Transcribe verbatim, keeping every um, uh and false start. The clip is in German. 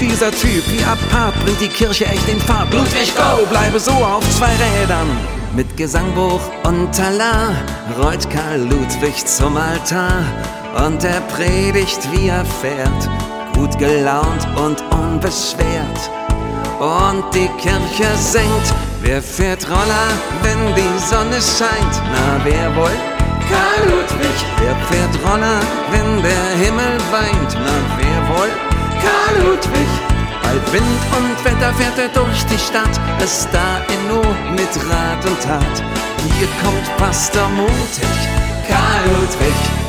Dieser Typ, wie apart, bringt die Kirche echt in Fahrt. Ludwig, go! Bleibe so auf zwei Rädern. Mit Gesangbuch und Talar rollt Karl Ludwig zum Altar und er predigt, wie er fährt, gut gelaunt und unbeschwert. Und die Kirche singt, wer fährt Roller, wenn die Sonne scheint? Na, wer wohl? Karl Ludwig. Wer fährt Roller, wenn der Himmel weint? Na, wer wohl? Karl Ludwig. Bei Wind und Wetter fährt er durch die Stadt, ist da in Not mit Rat und Tat. Hier kommt Pastor mutig, Karl Ludwig.